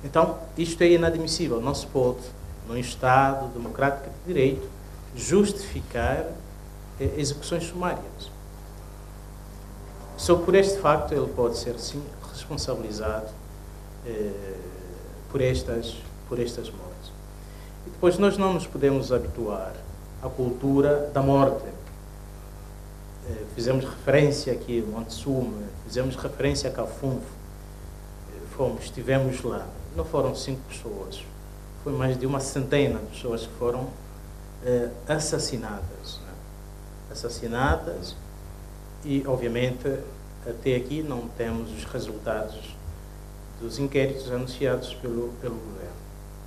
Então, isto é inadmissível. Não se pode, num Estado democrático de direito, justificar execuções sumárias. Só por este facto ele pode ser, sim, responsabilizado por estas mortes. E depois nós não nos podemos habituar à cultura da morte. Fizemos referência aqui a Montezuma, fizemos referência a Cafundо, estivemos lá. Não foram 5 pessoas, foi mais de uma centena de pessoas que foram assassinadas. Né? Assassinadas e, obviamente, até aqui não temos os resultados dos inquéritos anunciados pelo governo.